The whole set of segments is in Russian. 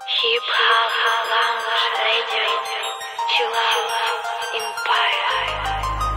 Hip Hop Lounge Radio, Chill Out Empire.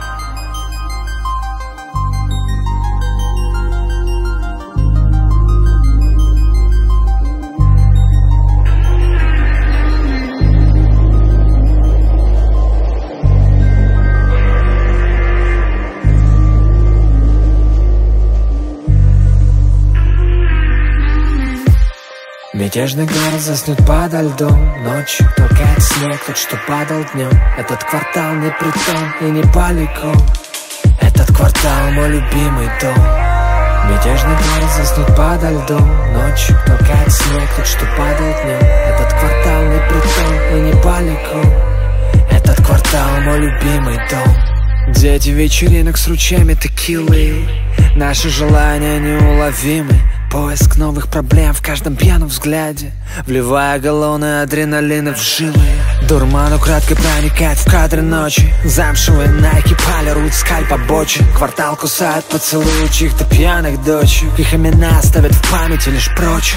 Мятежный город заснет подо льдом. Ночью толкает снег, тот, что падал днем. Этот квартал не притон и не полигон. Этот квартал мой любимый дом. Мятежный город заснет подо льдом. Ночью толкает снег, тот, что падал днем. Этот квартал не притон и не полигон. Этот квартал мой любимый дом. Дети вечеринок с ручьями текилы. Наши желания неуловимы. Поиск новых проблем в каждом пьяном взгляде, вливая галлоны адреналина в жилы. Дурман украдкой проникает в кадры ночи. Замшевые найки полируют скальп обочин. Квартал кусает поцелуи чьих-то пьяных дочек. Их имена оставят в памяти лишь прочек.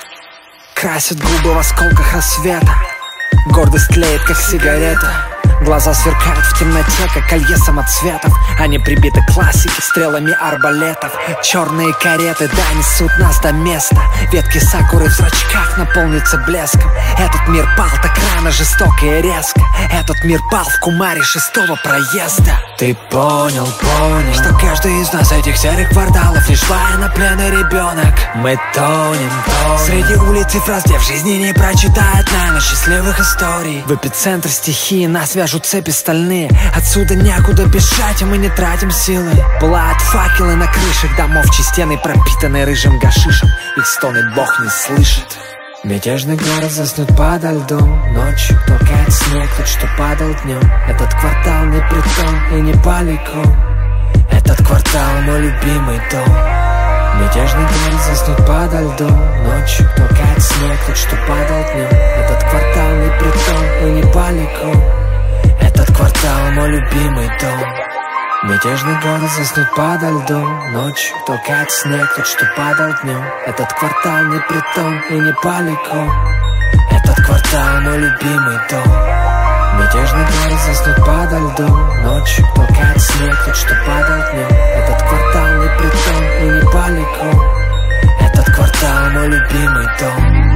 Красят губы в осколках рассвета. Гордость тлеет, как сигарета. Глаза сверкают в темноте, как колье самоцветов. Они прибиты к классике стрелами арбалетов. Черные кареты донесут нас до места. Ветки сакуры в зрачках наполнятся блеском. Этот мир пал так рано, жестоко и резко. Этот мир пал в кумаре шестого проезда. Ты понял, что каждый из нас этих серых кварталов лишь военнопленный ребенок. Мы тонем. Среди улиц и фраз, где в жизни не прочитает, наверное, счастливых историй. В эпицентр стихии нас вяжут цепи стальные. Отсюда некуда бежать, и мы не тратим силы. Пылают факелы на крышах домов, чьи стены пропитаны рыжим гашишем. Их стоны Бог не слышит. Мятежный город заснет подо льдом. Ночью толкает снег, тот, что падал днем. Этот квартал не притон и не полигон. Этот квартал мой любимый дом. Мятежный город заснет подо льдом. Ночью толкает снег, тот, что падал днем. Этот квартал не притон и не полигон. Этот квартал мой любимый дом. Мятежный город заснет подо льдом. Ночью толкает снег, тот, что падал днем. Этот квартал не притон и не полигон. Этот квартал мой любимый дом. Мятежный город заснет подо льдом. Ночью толкает снег, тот, что падал днем. Этот квартал не притон и не полигон. Этот квартал мой любимый дом.